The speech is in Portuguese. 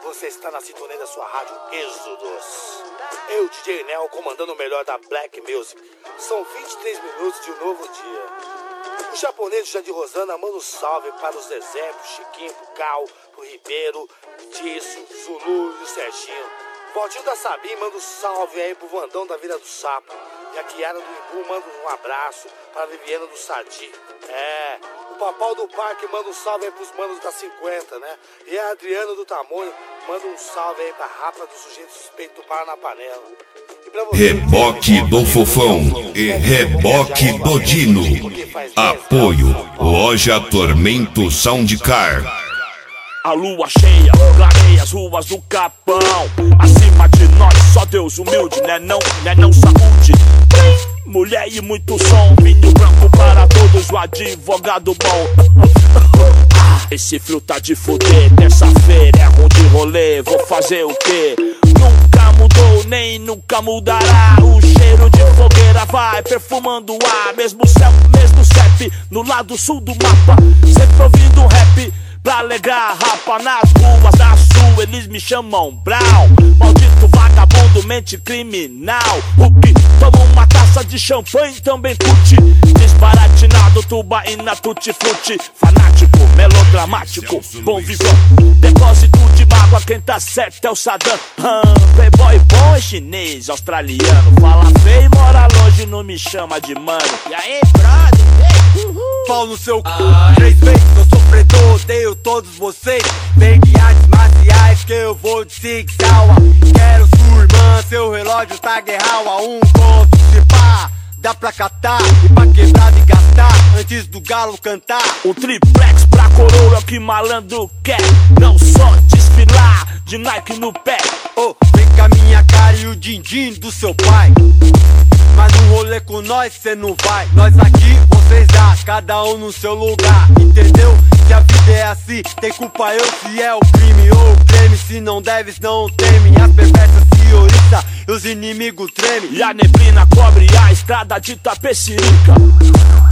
Você está na sintonia da sua rádio Êxodos. Eu, DJ Nel, comandando o melhor da Black Music. São 23 minutos de um novo dia. O japonês Jandir Rosana manda um salve para os Zezé, pro Chiquinho, pro Cal, pro Ribeiro, Disso, Zulu e o Serginho. Valtinho da Sabim manda um salve aí pro Vandão da Vila do Sapo. E a Kiara do Imbu manda um abraço para a Viviana do Sadi. O Papau do Parque manda um salve aí pros manos da 50, né? E a Adriana do Tamonho manda um salve aí pra Rapa do Sujeito Suspeito do Paraná Panela. E pra você, Reboque do Fofão e Reboque do Dino. Apoio Loja Tormento Soundcar. A lua cheia clareia as ruas do Capão. Acima de nós só Deus humilde, né não saúde. Mulher e muito som, vinho branco para todos, o advogado bom. Esse frio tá de fuder, terça-feira é ruim de rolê, vou fazer o quê? Nunca mudou, nem nunca mudará. O cheiro de fogueira vai perfumando o ar. Mesmo céu, mesmo CEP, no lado sul do mapa. Sempre ouvindo um rap pra alegrar a rapa. Nas ruas da sul eles me chamam Brown. Maldito vagabundo, mente criminal. O que toma uma taça de champanhe também curte. Desbaratinado, tubaína, tutti-frutti. Fanático, melodramático, bom vivão. Depósito de mágoa, quem tá certo é o Saddam. Playboy bom é chinês, australiano. Fala feio e mora longe, não me chama de mano. E aí, brother? Pau no seu c... 3 vezes eu sofredor, odeio todos vocês. Vem de artes marciais que eu vou de Sig Sauer. Quero sua irmã, seu relógio tá guerral a um ponto. Se pá, dá pra catar e pra quebrar e gastar antes do galo cantar. Um triplex pra coroa que malandro quer. Não só desfilar de Nike no pé. Oh, vem com a minha cara e o din-din do seu pai. Mas no rolê com nós cê não vai. Nós aqui, vocês lá, cada um no seu lugar. Entendeu? Se a vida é assim, tem culpa eu se é o crime ou o creme. Se não deves, não teme. As perversas se oriçam e os inimigos tremem. E a neblina cobre a estrada de Tapecirica.